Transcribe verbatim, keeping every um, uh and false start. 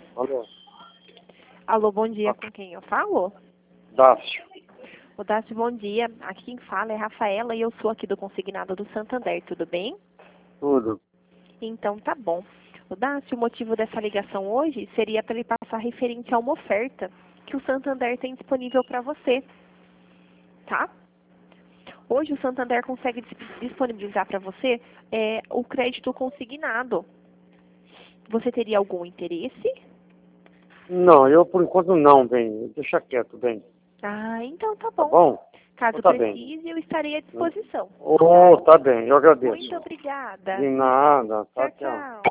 Alô? Alô, bom dia, com quem eu falo? Dácio. O Dácio, bom dia. Aqui quem fala é Rafaela e eu sou aqui do Consignado do Santander, tudo bem? Tudo. Então tá bom. O Dácio, o motivo dessa ligação hoje seria para ele passar referente a uma oferta que o Santander tem disponível para você, tá? Hoje o Santander consegue dis- disponibilizar para você é, o crédito consignado. Você teria algum interesse? Não, eu por enquanto não, bem. Deixa quieto, bem. Ah, então tá Tá bom. bom? Caso Tá bem. precise, eu estarei à disposição. Oh, tá bem, eu agradeço. Muito obrigada. De nada, tá, Tchau, tchau. tchau.